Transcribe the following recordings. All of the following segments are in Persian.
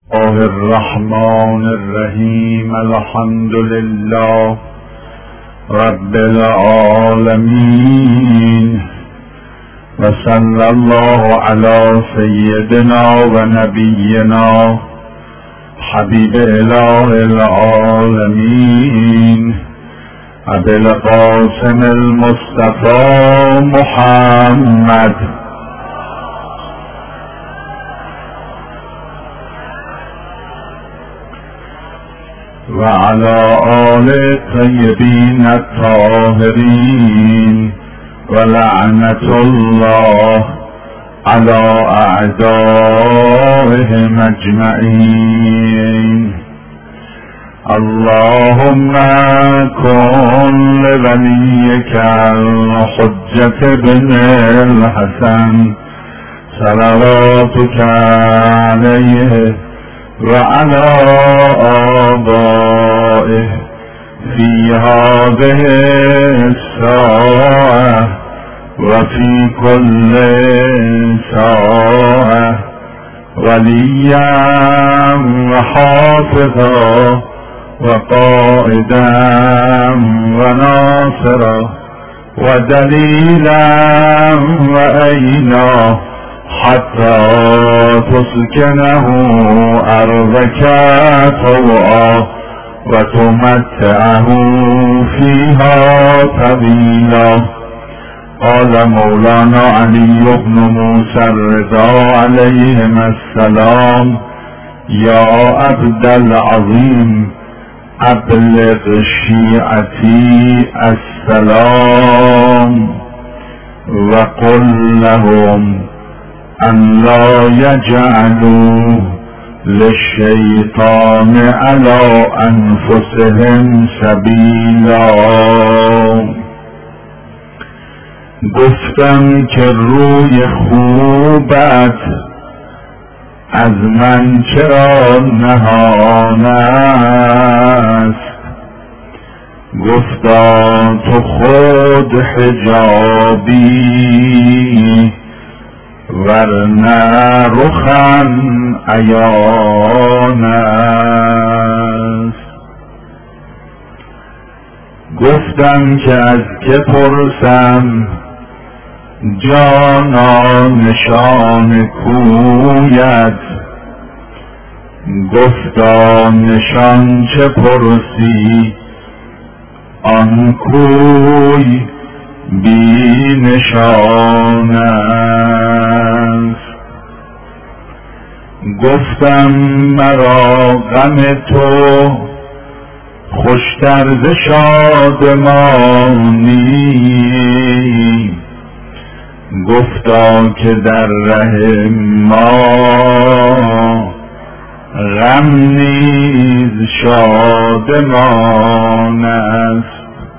الله الرحمن الرحیم. الحمد لله رب العالمین و صلی الله علی سیدنا و نبینا حبیب اله العالمین ابی القاسم المصطفى محمد و علی آل طیبین الطاهرین و لعنت الله علی اعدائهم اجمعین. اللهم كن لوليك الحجة بن الحسن صلواتك عليه وعلى آبائه في هذه الساعة وفي كل ساعة وليا وحافظا وقائدا وناصرا ودليلا وأينا حتى تسكنه أرضك طوعا وتمتعه فيها طويلا. قال مولانا علي بن موسى الرضا عليهما السلام: يا عبد العظيم ابلغ شيعتي السلام وقل لهم أن لا يجعلوا للشيطان على أنفسهم سبيلا. گفتم که روی خوبت از من چرا نهان است؟ گفتا تو خود حجابی ورنه رخم عیان است. گفتم که از که پرسم جانا نشان کویت؟ گفتا نشان چه پرسی آن کوی بی نشان است. گفتم مرا غم تو خوشتر ز شادمانی. گفتا که در ره ما غم نیز شادمان است.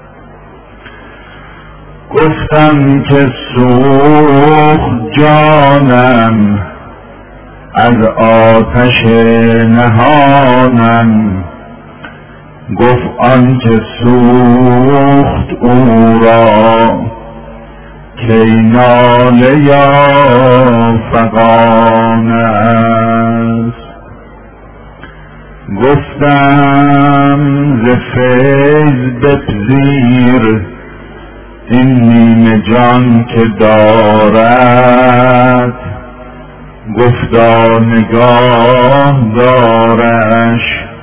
گفتم که سوخت جانم از آتش نهانم. گفت آن که سوخت او را کی ناله یا فغان است. گفتم ز فیض بپذیر این نیمه جان که دارد. گفتا نگاه دارش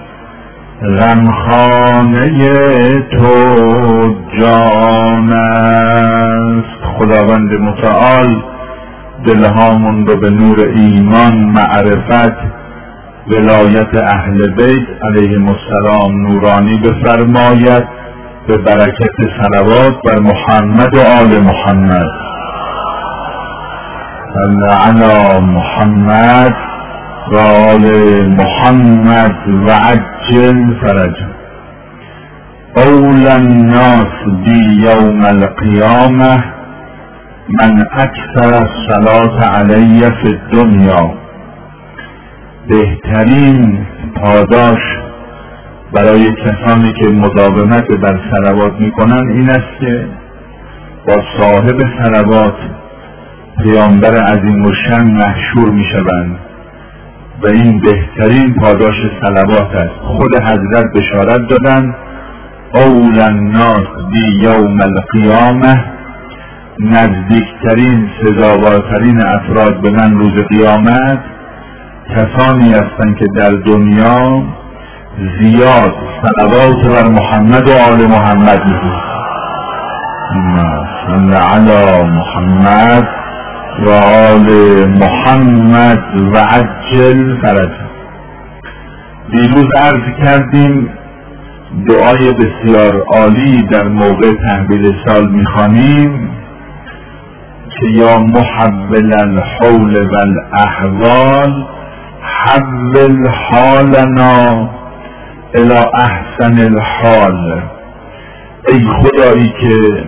غمخانه تو جان است. خداوند متعال دلهامون رو به نور ایمان، معرفت، ولایت اهل بیت علیهم السلام نورانی بفرماید به برکت صلوات بر محمد و آل محمد. صلی علی محمد و آل محمد و عجل فرجا. اولى الناس بی یوم القیامه من اکثر الصلاة علی فی الدنیا. بهترین پاداش برای کسانی که مداومت بر صلوات میکنن این است که با صاحب صلوات پیامبر عظیم الشأن محشور میشوند. و این بهترین پاداش صلوات است. خود حضرت بشارت دادن اول الناس بی یوم القیامه، نزدیکترین سزاوارترین افراد به من روز قیامت کسانی هستند که در دنیا زیاد صلوات بر محمد و آل محمد میگویند. صل علی محمد و آل محمد و عجل فرجهم. دیروز عرض کردیم دعای بسیار عالی در موقع تحویل سال میخوانیم که یا محول الحول والاحوال حول حالنا الی احسن الحال. ای خدایی که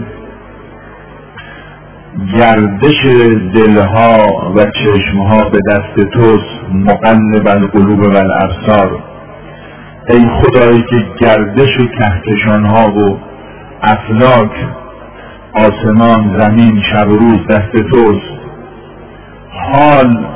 گردش دلها و چشمها به دست توست، مقلب القلوب و الابصار. ای خدایی که گردش و کهکشانها و افلاک، آسمان، زمین، شب و روز دست توست، حال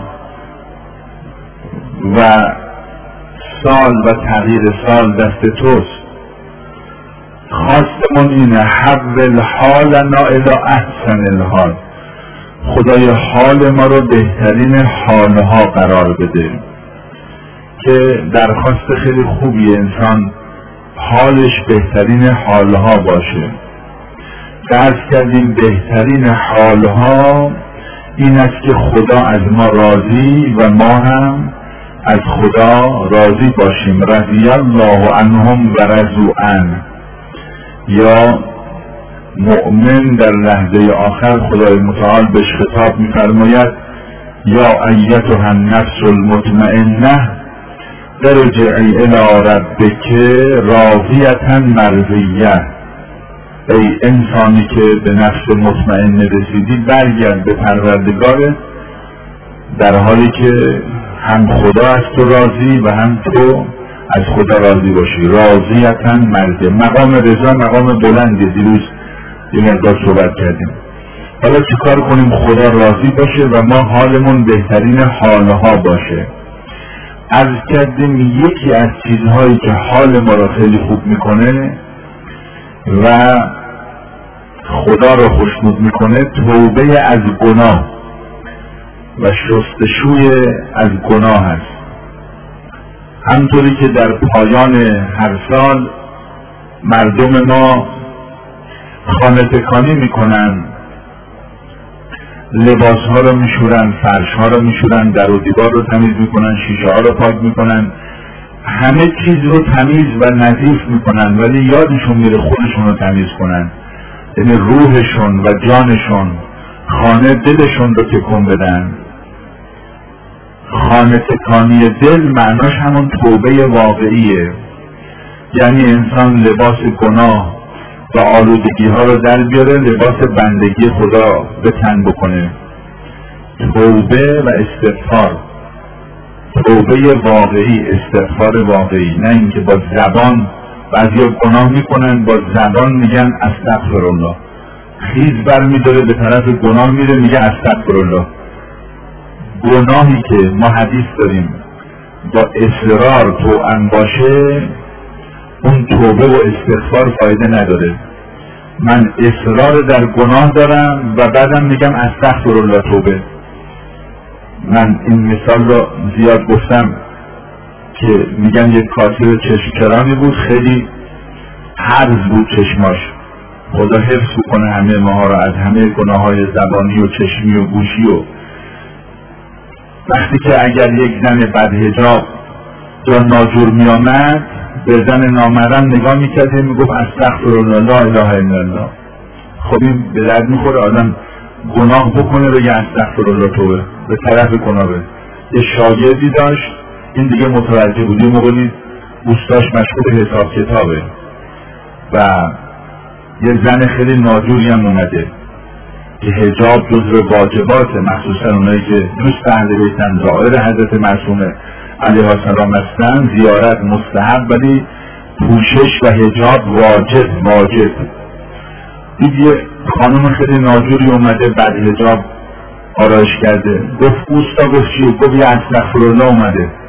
و سال و تغییر سال دست توست. خواستمون اینه حول حالنا الی احسن الحال. خدای حال ما رو بهترین حالها قرار بده، که درخواست خیلی خوبی انسان حالش بهترین حالها باشه. درس کردیم بهترین حالها این است که خدا از ما راضی و ما هم از خدا راضی باشیم. رضی الله عنهم و رضوا عنه. یا مؤمن در لحظه آخر خدای متعال بهش خطاب می‌فرماید یا ایتها النفس المطمئنه ارجعی الی ربک راضیة مرضیة. ای انسانی که به نفس مطمئنه رسیدی، برگرد به پروردگارت در حالی که هم خدا از تو راضی و هم تو از خدا راضی باشی. راضیة مرضیة. مقام رضا مقام بلندی، دیروز یه مقدار صحبت کردیم. حالا چیکار کنیم خدا راضی باشه و ما حالمون بهترین حالها باشه؟ عرض کردیم یکی از چیزهایی که حال ما را خیلی خوب میکنه و خدا را خوشنود میکنه توبه از گناه و شستشوی از گناه است. همطوری که در پایان هر سال مردم ما خانه تکانی میکنن، لباس ها رو میشورن، فرش ها رو میشورن، در و دیوار رو تمیز میکنن، شیشه ها رو پاک میکنن، همه چیز رو تمیز و نظیف میکنن، ولی یادشون میره خودشون رو تمیز کنن. یعنی روحشون و جانشون، خانه دلشون رو تکون بدن. خانه تکانی دل معناش همون توبه واقعیه. یعنی انسان لباس گناه و آلودگی ها رو در بیاره، لباس بندگی خدا به تن بکنه. توبه و استغفار، توبه واقعی، استغفار واقعی، نه اینکه با زبان بعضیا گناه میکنن با زبان میگن استغفر الله، خیز برمیداره به طرف گناه میره میگه استغفر الله. گناهی که ما حدیث داریم با اصرار توأم باشه اون توبه و استغفار فایده نداره. من اصرار در گناه دارم و بعدم میگم استغفر الله توبه. من این مثال رو زیاد گفتم که میگن یک کاسب چشمچرانی بود، خیلی حرز بود چشماش. خدا حفظ کنه همه ماها را از همه گناههای زبانی و چشمی و گوشی. و وقتی که اگر یک زن بدحجاب یا ناجور میامد به زن نامحرم نگاه میکرده میگفت استغفر الله لا اله الا الله. خب این به درد میخوره آدم گناه بکنه بگه استغفر الله توبه، به طرف گناه بره. یه شاگردی داشت، این دیگه متوجه بود، یه موقعی دوستاش مشغول حساب کتابه و یه زن خیلی ناجوری هم اومده که حجاب جزو واجباته، مخصوصا اونایی که دوست اهل بیتن، زائر حضرت معصومه علیه السلام هستن، زیارت مستحب ولی پوشش و حجاب واجب. یه خانم خیلی ناجوری اومده بعد حجاب آرایش کرده، گفت اوستا، گفت چیه؟ گفت یه استغفر الله اومده.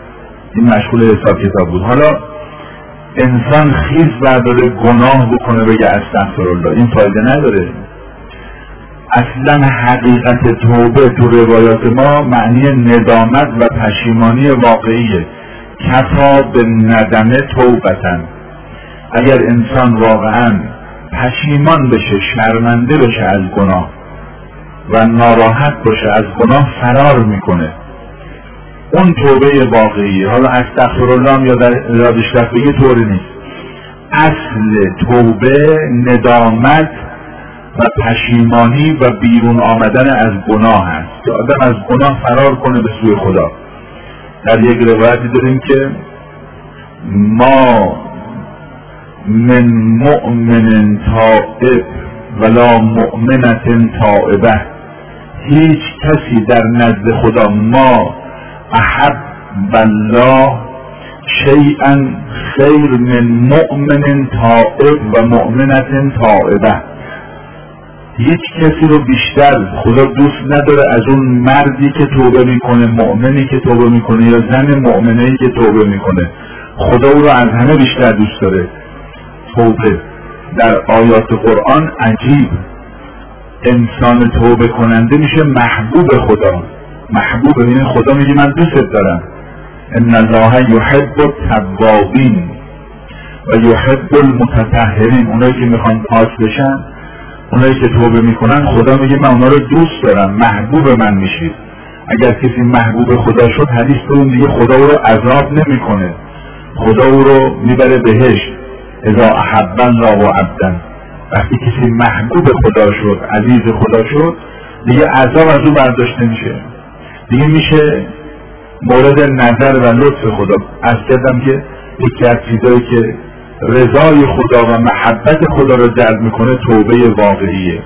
این مشغول حساب کتاب بود. حالا انسان خیز برداره گناه بکنه بگه استغفرالله، این فایده نداره. اصلا حقیقت توبه تو روایات ما معنی ندامت و پشیمانی واقعیه. کفا به ندمه توبتن. اگر انسان واقعا پشیمان بشه، شرمنده بشه از گناه و ناراحت باشه از گناه، فرار میکنه، اون توبه واقعیه. حالا استغفرالله هم یادش رفت بگه طوری نیست. اصل توبه ندامت و پشیمانی و بیرون آمدن از گناه هست که آدم از گناه فرار کنه به سوی خدا. در یک روایتی داریم که ما من مؤمن تائب ولا مؤمنة تائبه، هیچ کسی در نزد خدا ما احب الله شیئا خیر من مؤمن تائب و مؤمنة تائبه، هیچ کسی رو بیشتر خدا دوست نداره از اون مردی که توبه میکنه، مؤمنی که توبه میکنه، یا زن مؤمنه‌ای که توبه میکنه. خدا او رو از همه بیشتر دوست داره. توبه در آیات قرآن عجیب، انسان توبه کننده میشه محبوب خدا. محبوب یعنی خدا میگه من دوست دارم. ان الله یحب التوابین و یحب المتطهرین، اونایی که میخوان پاک بشن، اونایی که توبه میکنن، خدا میگه من اونا رو دوست دارم، محبوب من میشید. اگر کسی محبوب خدا شد، حدیث داریم دیگه خدا او رو عذاب نمیکنه، خدا او رو میبره بهشت. اذا احب الله عبدا، وقتی کسی محبوب خدا شد، عزیز خدا شد، دیگه عذاب از او برداشته میشه، دیگه میشه مورد نظر و لطف خدا. از کردم که یکی از چیزایی که رضای خدا و محبت خدا رو جلب میکنه توبه واقعیه.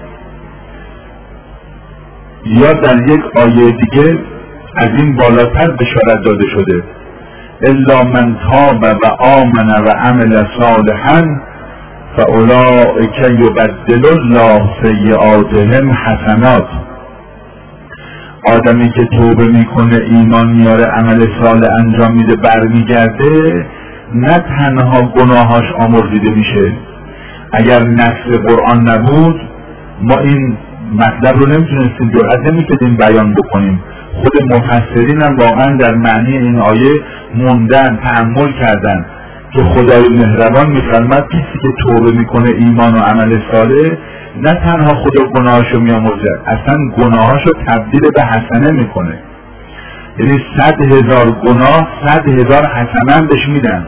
یا در یک آیه دیگه از این بالاتر بشارت داده شده الا من تاب و آمن و عمل صالحا فاولئک یبدل الله سیئاتهم حسنات. آدمی که توبه میکنه، ایمان میاره، عمل صالح انجام میده، برمیگرده، نه تنها گناهاش آمرزیده میشه. اگر نص قرآن نبود ما این مطلب رو نمیتونستیم، جرأت نمیکردیم بیان بکنیم. خود مفسرین هم واقعا در معنی این آیه موندن، تأمل کردن که خدای مهربان میفرماد کسی که توبه میکنه، ایمان و عمل صالح، نه تنها خدا گناهاشو میامرزه، اصلا گناهاشو تبدیل به حسنه میکنه. یعنی 100,000 گناه 100,000 حسنه هم بهش میدن.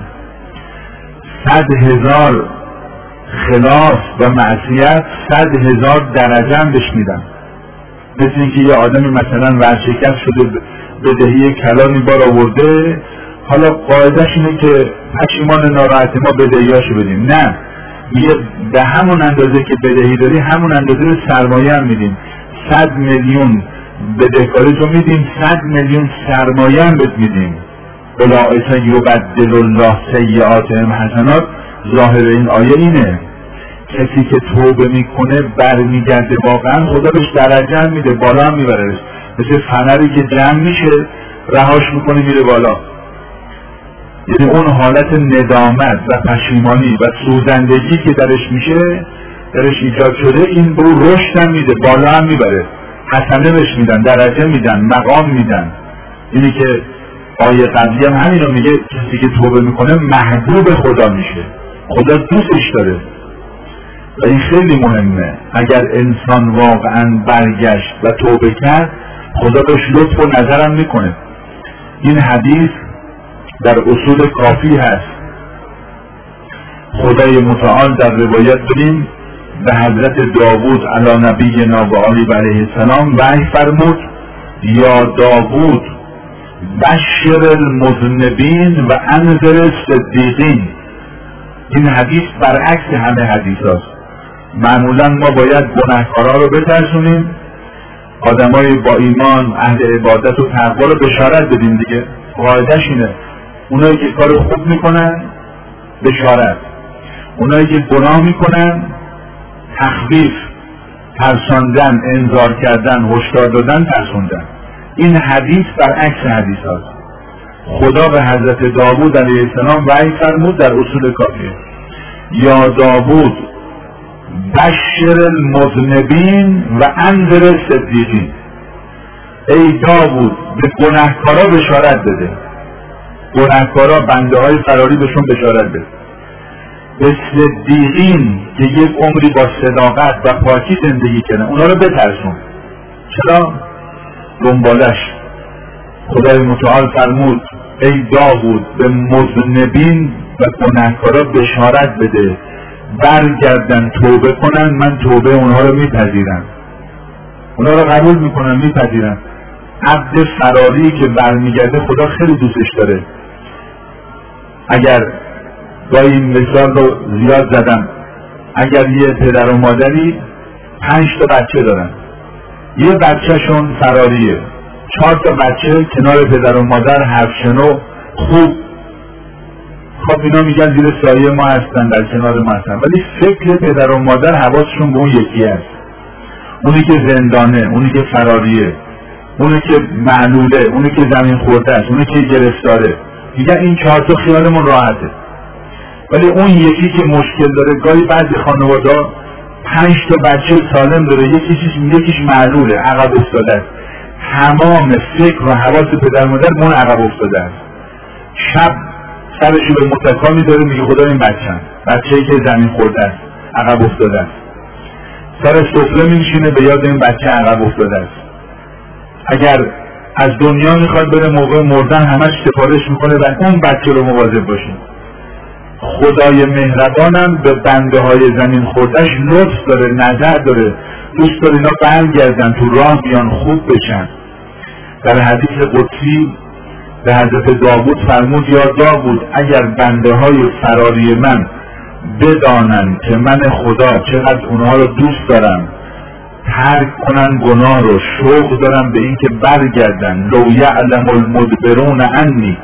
100,000 خلاف و معصیت 100,000 درجه هم بهش میدن. مثل اینکه یه آدمی مثلا ورشکست شده، بدهی کلانی بار آورده، حالا قاعدش اینه که پشیمان ناراحت ما بدهیاشو بدیم. نه، میگه به همون اندازه که بدهی داری همون اندازه سرمایه هم میدیم. 100 میلیون بدهکاری رو میدیم، 100 میلیون سرمایه هم بهت میدیم. اولئک یبدل الله سیئاتهم حسنات. ظاهر این آیه اینه، کسی که توبه میکنه برمیگرده، واقعا خدا بهش درجه هم میده، بالا هم میبره. مثل فنری که جمع میشه رهاش میکنه میره بالا. یعنی اون حالت ندامت و پشیمانی و سوزندگی که درش میشه، درش ایجاد شده، این به اون رشد هم میده، بالا هم میبره، حسنه بهش میدن، درجه میدن، مقام میدن. اینی که آیه قبلی هم همین رو میگه، کسی که توبه میکنه محبوب خدا میشه، خدا دوستش داره. و این خیلی مهمه. اگر انسان واقعا برگشت و توبه کرد، خدا بهش لطف و نظرم میکنه. این حدیث در اصول کافی هست. خدای متعال در روایت داریم به حضرت داوود علی نبینا و آله علیه السلام وحی فرمود یا داوود بشر المذنبین و انذر الصدیقین. این حدیث برعکس همه حدیث هست. معمولا ما باید گناهکارا رو بترسونیم، آدمای با ایمان، اهل عبادت و تقوا رو بشارت بدیم دیگه. قاعدش اینه. اونایی که کار خوب میکنن بشارت، اونایی که گناه میکنن تخویف، ترساندن، انذار کردن، هشدار دادن، ترسوندن. این حدیث برعکس حدیث هست. خدا به حضرت داوود علیه السلام وحی فرمود در اصول کافیه: یا داوود بشر المذنبین و انذر الصدیقین. ای داوود به گناهکارا بشارت بده، گناهکارا بنده های فراری بهشون بشارت بده. به صدیقین که یک عمری با صداقت و پاکی زندگی کردن اونا رو بترسون. چرا؟ دنبالش خدای متعال فرمود ای داوود به مذنبین و گناهکارا بشارت بده، برگردن توبه کنن، من توبه اونها رو میپذیرم، اونها رو قبول میکنم، میپذیرم. عبد فراری که برمیگرده خدا خیلی دوستش داره. اگر با این مثال رو زیاد زدم، اگر یه پدر و مادری 5 تا بچه دارن، یه بچهشون فراریه، 4 تا بچه کنار پدر و مادر حرف شنو خوب، خب اینا میگن زیر سایه ما هستن، در کنار ما هستن، ولی فکر پدر و مادر حواسشون به اون یکی هست، اونی که زندانه، اونی که فراریه، اونی که معلوله، اونی که زمین خورده است، اونی که گرفتاره. میگن این 4 تا خیالمون راحته، ولی اون یکی که مشکل داره، گاهی بعضی خانواده 5 تا بچه سالم داره، یکیش معلوله، عقب افتاده است، تمام فکر و حواس پدر مادر اون عقب افتاده است. شب سرشو به متکا می‌داره، میگه خدا این بچه‌ای که زمین خورده است، عقب افتاده است. سر سفره میشینه به یاد این بچه عقب افتاده است. اگر از دنیا میخواد بره موقع مردن همش سفارش میکنه و اون بچه رو مواظب باشیم. خدای مهربانم به بنده های زمین خوردش لطف داره، نظر داره، دوست داره اینا برگردن تو راه بیان، خوب بشن. در حدیث قدسی به حضرت داوود فرمود یا داوود اگر بنده های فراری من بدانن که من خدا چقدر اونها رو دوست دارم، ترک کنن گناه رو، شوق دارم به این که برگردن. لو یعلم المدبرون عنی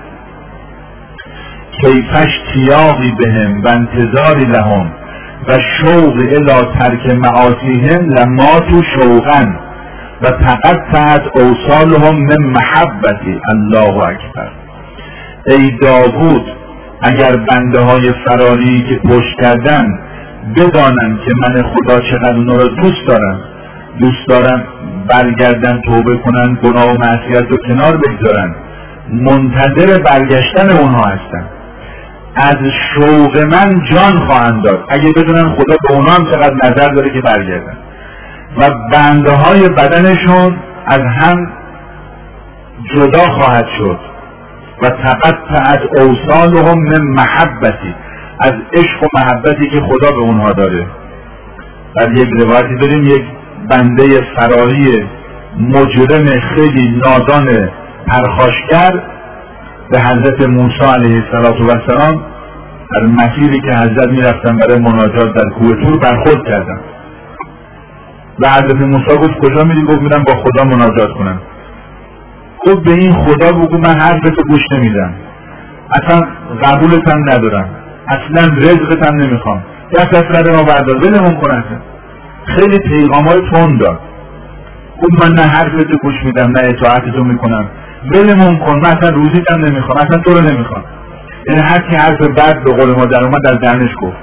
کیف اشتیاقی بهم و انتظاری لهم و شوق الی ترک معاصیهم لماتوا شوقا و تقطعت اوصالهم من محبتی. الله اکبر. ای داوود اگر بنده های فراری که پشت کردن بدانن که من خدا چقدر اونا رو دوست دارم برگردن، توبه کنن، گناه و معصیت رو کنار بگذارن، منتظر برگشتن اونها هستن، از شوق من جان خواهند داد اگه بدونن خدا به اونها هم چقدر نظر داره که برگردن، و بنده های بدنشون از هم جدا خواهد شد و تقطعت اوصالهم من محبتی، از عشق و محبتی که خدا به اونها داره. در یک روایتی داریم یک بنده فراری مجرم خیلی نادان پرخاشگر به حضرت موسی علیه السلام در مسیری که حضرت میرفتن برای مناجات در کوه طور برخورد کردن و حضرت موسی گفت کجا میری؟ گفت میرم با خدا مناجات کنم. گفت به این خدا بگو من حرفتو گوش نمیدم، اصلا قبولت هم ندارم، اصلا رزقت هم نمیخوام، دست از سر ما بردار، ولمون کن. اصلا خیلی پیغامای تند داد. گفت من نه حرفتو گوش میدم نه اطاعتتو میکنم، ولمون کن، من اصلا روزیت هم نمیخوام، اصلا تو رو نمیخوام. یعنی هر کی حرف بد به قول ما در اومد در دهنش گفت.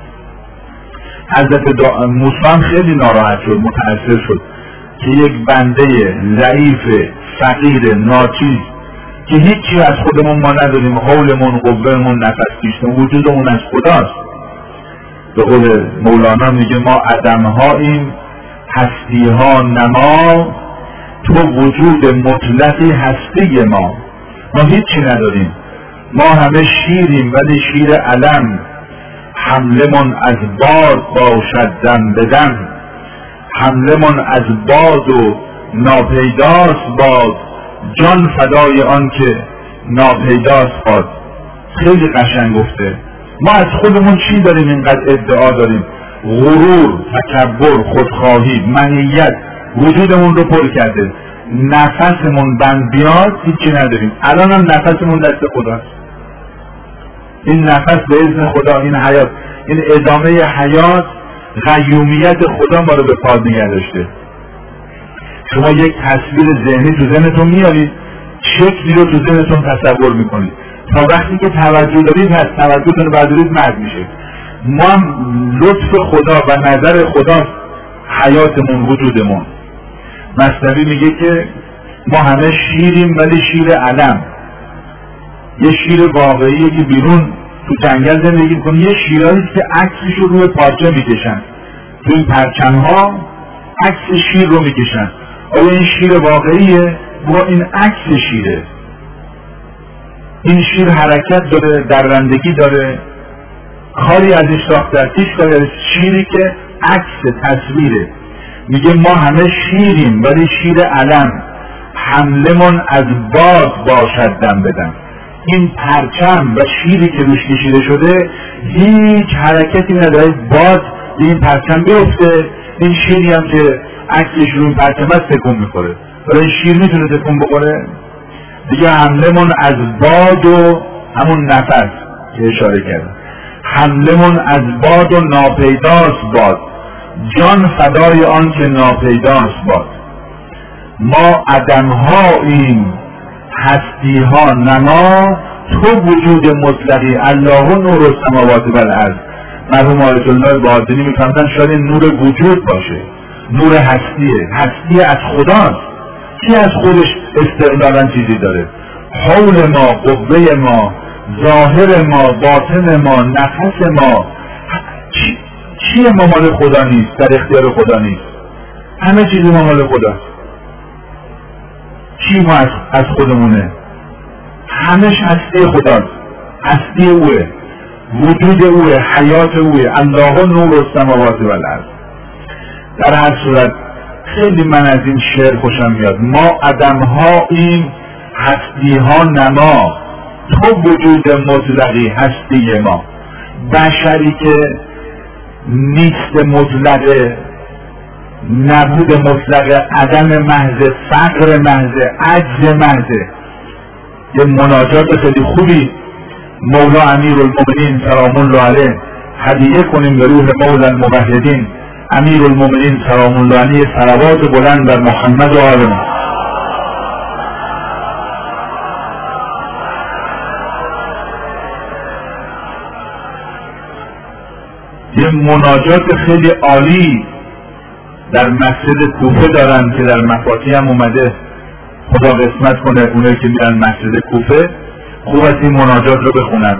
حضرت موسی خیلی ناراحت شد، متأثر شد که یک بنده ضعیف فقیر ناچیز که هیچی از خودمون ما نداریم، حولمون، قوهمون، نفس کشیدن، وجودمون از خداست. به قول مولانا میگه ما عدمهاییم هستی ها نما، تو وجود مطلقی هستی ما هیچی نداریم، ما همه شیریم ولی شیر علم، حملمون از باد باشد دم به دم، حملمون از باد و ناپیداست باد، جان فدای آن که ناپیداست باد. خیلی قشنگ گفته. ما از خودمون چی داریم اینقدر ادعا داریم؟ غرور، تکبر، خودخواهی، منیت وجودمون رو پر کرده. نفسمون بند بیاد هیچی نداریم. الان هم نفسمون دست خداست. این نفس به اذن خدا، این حیات، این ادامه حیات، قیومیت خدا ما رو به پا نگه داشته. شما یک تصویر ذهنی تو ذهنتون میارید شکلی رو تو ذهنتون تصور میکنید. تا وقتی که توجه دارید هست، توجهتون رو بردارید مرد میشه. ما هم لطف خدا و نظر خدا حیاتمون، وجودمون. مثنوی میگه که ما همه شیریم ولی شیر علم. یه شیر واقعیه که بیرون تو جنگل زندگی میکنه، یه شیرهاییست که عکسش رو روی پارچه میکشن، تو این پرچم‌ها عکس شیر رو میکشن. آیا این شیر واقعیه؟ با این عکس شیره. این شیر حرکت داره، درندگی داره، کاری ازش ساختن، هیچ کاری ازش. شیری که عکس تصویره. میگه ما همه شیریم ولی شیر علم، حملمون از باد باشد دم بدم. این پرچم و شیری که روش کشیده شده هیچ حرکتی نداره، باد این پرچم بیفته، این شیری هم که عکسش روی پرچم است تکون میخوره. ولی این شیر میتونه تکون بخوره؟ دیگه حملمون از باد و همون نفس که اشاره کرده، حملمون از باد و ناپیداست باد، جان فدای آن که ناپیداست باد. ما عدم‌هاییم هستی‌ها نما، تو وجود مطلقی الله و نور السماوات و الارض. مرحوم آیت الله باطنی میفهمدن شاید نور وجود باشه، نور هستیه، هستی از خداست. کی از خودش استقلالا چیزی داره؟ حول ما، قوه ما، ظاهر ما، باطن ما، نفس ما، چیه ما مال خدا نیست، در اختیار خدا نیست. همه چیز ما مال خداست. چی ما از خودمونه؟ همش هستی خداست، هستی اوه، وجود اوه، حیات اوه. الله و نور السماوات و الارض. در هر صورت خیلی من از این شعر خوشم میاد. ما عدم‌هاییم هستی‌ها نما، تو وجود مطلقی هستی ما. بشری که نیست مطلقه، نبود مطلق، عدم محض، فقر محض، عجز محض. یه مناجات خیلی خوبی مولا امیرالمومنین سلام الله علیه هدیه کنیم به روح مولا الموحدین امیرالمومنین سلام الله علیه، صلوات بلند بر محمد و آل محمد. یه مناجات خیلی عالی در مسجد کوفه دارن که در مفاتیح هم اومده، خدا قسمت کنه اونایی که میرن مسجد کوفه خوب از این مناجات رو بخونن.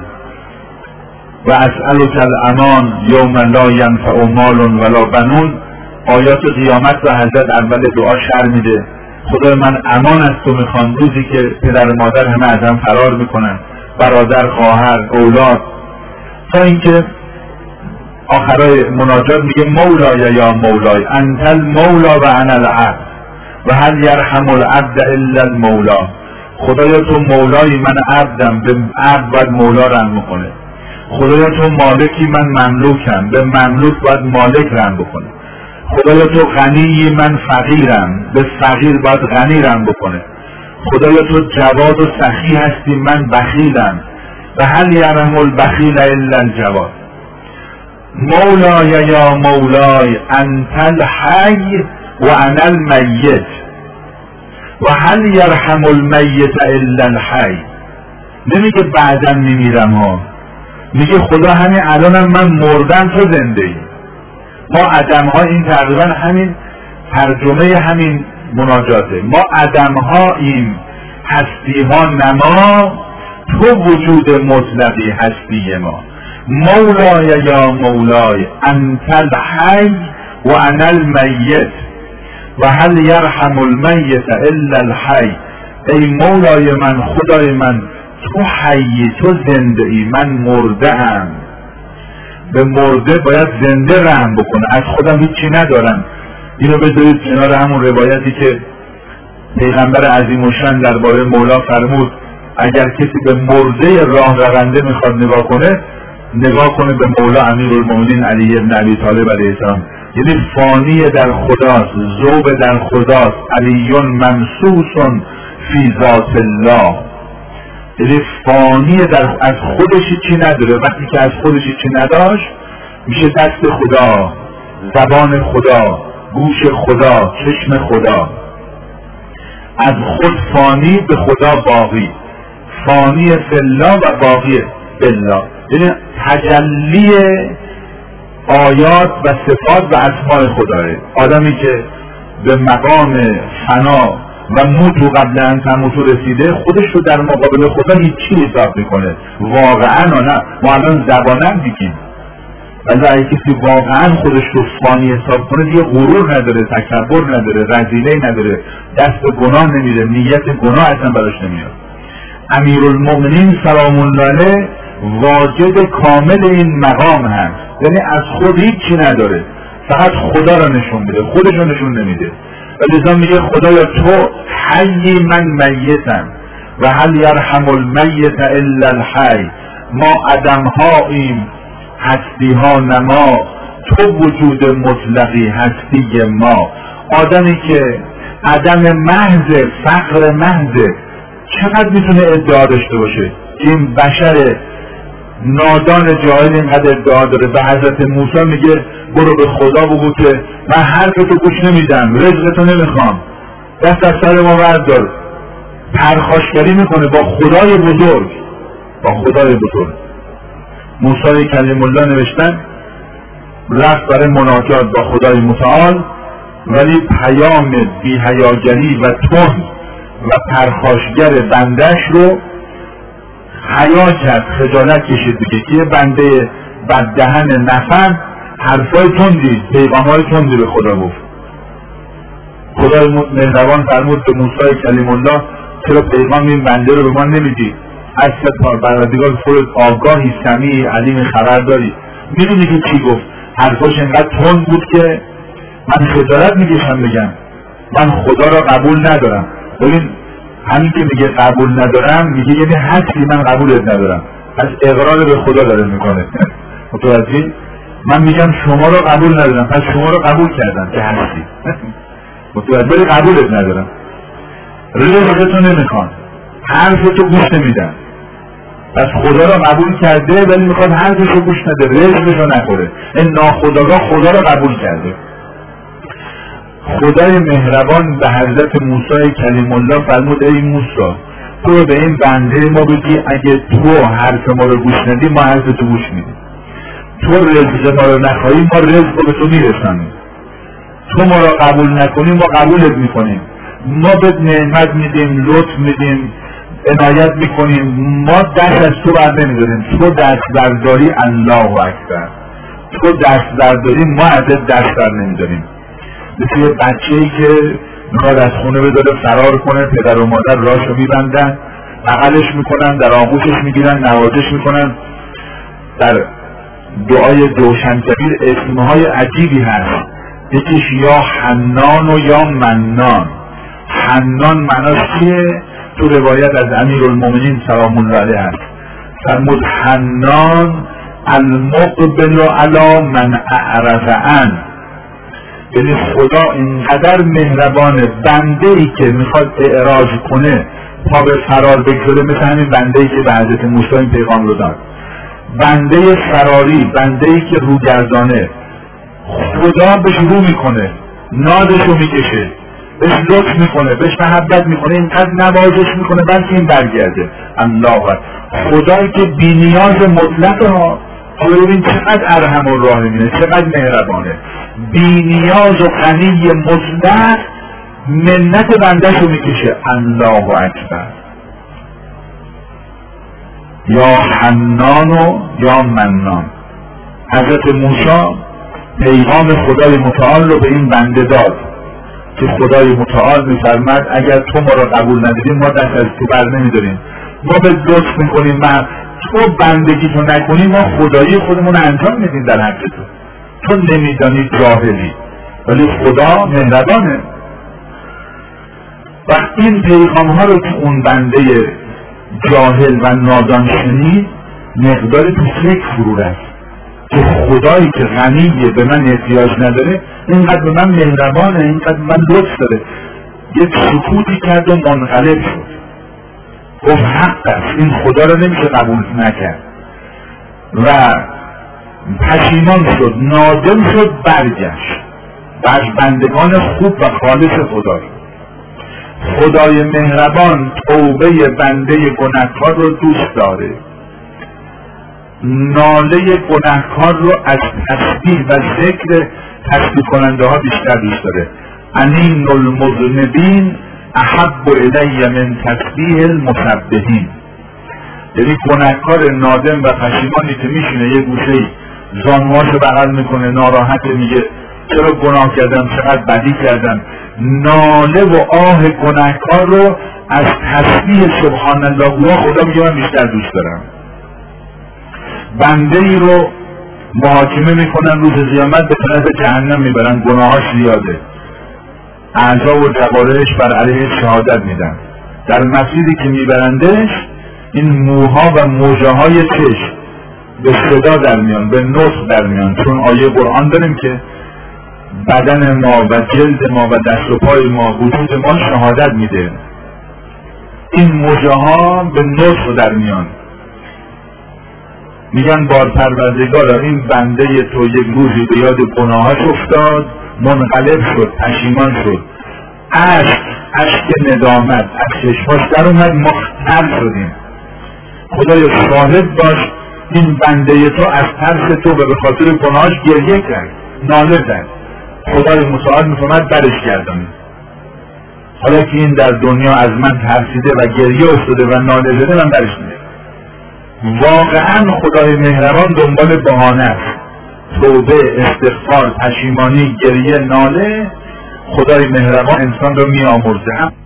و اسألک الامان یوم لا ینفع مال ولا بنون. آیات قیامت و حضرت اول دعا شرح میده. خدای من امان از تو میخوام روزی که پدر مادر همه ازم فرار میکنن، برادر، خواهر، اولاد، تا اینکه آخرای مناجات میگه مولای یا مولای انت المولا و انا العبد و هل یرحم العبد الا المولا. خدایا تو مولای، من عبدم، به عبد باید مولا رحم بکنه. خدایا تو مالکی، من مملوکم، به مملوک باید مالک رحم بکنه. خدایا تو غنی، من فقیرم، به فقیر باید غنی رحم بکنه. خدایا تو جواد و سخی هستی، من بخیلم، و هل یرحم البخیل الا الجواد. مولای یا مولای انت الحی و انا المیت و هل یرحم المیت الا الحی. نمیگه بعدم میمیرم ها، میگه خدا همین الانم من مردم تو زنده ای. ما عدم ها، این تقریبا همین ترجمه همین مناجاته. ما عدم ها این هستی ها نما، تو وجود مطلقی هستی ما. مولای یا مولای انت الحی و انا المیت و هل یرحم المیت الا الحی. ای مولای من، خدای من، تو حیی، تو زنده ای، من مرده ام. به مرده باید زنده رحم بکنه، از خودم هیچی ندارم. اینو بذارید کنار همون روایتی که پیغمبر عظیم الشأن درباره مولا فرمود اگر کسی به مرده راه رونده میخواد نگاه کنه، نگاه کنه به مولا امیرالمومنین علی بن ابی طالب علیه السلام. یعنی فانی در خداست، ذوب در خداست، علیون ممسوس فی ذات الله. یعنی فانی در از خودش چی نداره. وقتی که از خودش چی نداشت میشه دست خدا، زبان خدا، گوش خدا، چشم خدا. از خود فانی به خدا باقی، فانی فی الله و باقی بالله، یعنی تجلی آیات و صفات و اسماء خداه. آدمی که به مقام فنا و موتو قبل ان تموتو رسیده، خودش رو در مقابل خدا هیچی حساب میکنه. واقعا نه، ما الان زبانم میگیم، ولی اگه کسی واقعا خودش رو فانی حساب کنه دیگه غرور نداره، تکبر نداره، رذیله نداره، دست به گناه نمیره، نیت گناه اصلا براش نمیاد. امیرالمؤمنین سلام الله علیه واجد کامل این مقام هست، یعنی از خود هیچی نداره، فقط خدا را نشون میده، خودش را نشون نمیده. و لذا میگه خدایا تو حی من میتم و هل یرحم المیت الا الحی، ما عدم هاییم هستی ها نما، تو وجود مطلقی هستی ما. آدمی که عدم محض، فقر محض، چقدر میتونه ادعا داشته باشه؟ این بشر نادان جاهل اینقدر ادعا داره. به حضرت موسی میگه برو به خدا بگو که من حرفتو گوش نمیدم، رزقتو نمیخوام، دست از سر ما بردار. پرخاشگری میکنه با خدای بزرگ، با خدای بزرگ. موسی کلیم الله نوشتن رفت برای مناجات با خدای متعال، ولی پیام بی‌حیاگری و تند و پرخاشگر بندش رو حیا کرد، خجالت کشید دیگه که بنده بددهن نفر حرفای تندی، پیغامهای تندی به خدا گفت. خدای مهربان فرمود به موسی کلیم الله چرا پیغام این بنده رو به ما نمیدی؟ از پروردگار خودت آگاهی، سمیع، علیم، خبر داری، میدونی که چی گفت. حرفاش انقدر تند بود که من خجالت میکشم بگم من خدا را قبول ندارم. ببین همین که میگه قبول ندارم، میگه یعنی هستی من قبولت ندارم، از اقرار به خدا داره میکنه. متوجه؟ من میگم شما را قبول ندارم، پس شما را قبول کردم که هستی. متوجه؟ ولی قبولت ندارم، رزقتو نمیخوان، حرفتو گوش نمیدم. پس خدا را قبول کرده ولی میخواد حرفشو گوش نده، رزقشو نخوره. این ناخودآگاه خدا را قبول کرده. خدای مهربان به حضرت موسی کلیم الله فرمود ای موسی تو به این بنده ما بگی اگه تو حرف ما رو گوش ندی ما حرف تو گوش میدیم، تو رزق ما رو نخواهی ما رزق به تو میرسانیم، تو ما رو قبول نکنی ما قبولت میکنیم، ما به نعمت میدیم، لطف میدیم، عنایت میکنیم، ما دست از تو بر نمیداریم. تو دست برداری الله اکبر، تو دست برداری ما ازت دست بر نمیداریم. مثل یه بچه‌ای که میخواد از خونه بذاره فرار کنه، پدر و مادر راهشو میبندن، بغلش میکنن، در آغوشش میگیرن، نوازش میکنن. در دعای دوشنکبیر اسمهای عجیبی هست، یکیش یا حنان و یا منان. حنان معناش چیه؟ تو روایت از امیرالمؤمنین سلام الله علیه هست، فرمود حنان المقبل علی من اعرض عنه، یعنی خدا اینقدر مهربانه، بنده ای که میخواد اعراض کنه پا به فرار بگذاره، مثل همین بنده ای که به حضرت موسی این پیغام رو داد، بنده فراری، بنده ای که روگردانه، خدا بهش رو میکنه، نادش رو میکشه، بهش لطف میکنه، بهش محبت میکنه، اینقدر نوازش میکنه بلکه این برگرده. الله اکبر. خدایی که بی نیاز مطلقه ها، حالا ببین چقدر ارحم الراحمینه، چقدر مهربانه، بی نیاز و غنی مطلق، منت بندش رو میکشه. الله اکبر. یا حنان و یا منان. حضرت موسی پیغام خدای متعال رو به این بنده داد که خدای متعال میفرماد اگر تو ما رو قبول ندیدیم ما دست از تو بر نمیداریم، ما به لطف میکنیم، ما تو بندگی تو نکنی ما خدایی خودمون انجام میدیم در حق تو نمیدانی، جاهلی، ولی خدا مهربانه. و این پیغام ها رو که اون بنده جاهل و نادان شنید، مقدار تو فکر فرو رفت که خدایی که غنیه به من احتیاج نداره، اینقدر به من مهربانه، اینقدر من لطف داره. یک سکوتی کرد و منقلب شد، گفت حق است، این خدا رو نمیشه قبول نکرد و پشیمان شد، نادم شد، برگشت بر بندگان خوب و خالص خدا. خدای مهربان توبه بنده گناهکار رو دوست داره، ناله گناهکار رو از تسبیح و ذکر تسبیح کننده ها بیشتر دوست داره. انین المذنبین احب الی من تسبیح المسبحین. یعنی گناهکار نادم و پشیمانی که میشینه یه گوشه زانوهاشو بغل میکنه، ناراحت، میگه چرا گناه کردم، چقدر بدی کردم، ناله و آه گناهکار رو از تسبیح سبحان الله خدا میگه من بیشتر دوست دارم. بنده ای رو محاکمه میکنن روز قیامت به طرف جهنم میبرن، گناهاش زیاده، اعضا و جوارحش بر علیه شهادت میدن. در مسیری که میبرندش این موها و موجه های چشم به صدا در میان، به نطق در میان، چون آیه قرآن داریم که بدن ما و جلد ما و دست و پای ما، وجود ما شهادت میده. این موجه ها به نطق در میان، میگن بار پروردگارا این بنده تو یک روزی به یاد گناهاش افتاد، منقلب شد، پشیمان شد، اشک ندامت از چشماش در اومد، ما تر شدیم. خدایا شاهد باش این بنده تو از ترس تو و به خاطر گناهاش گریه کرد، ناله کرد. خدای متعال میفرماید برش گردانید. حالا که این در دنیا از من ترسیده و گریه افتاده و ناله زده، من برش میدم. واقعا خدای مهربان دنبال بهانه است. توبه، استغفار، پشیمانی، گریه، ناله، خدای مهربان انسان رو میآمرزه.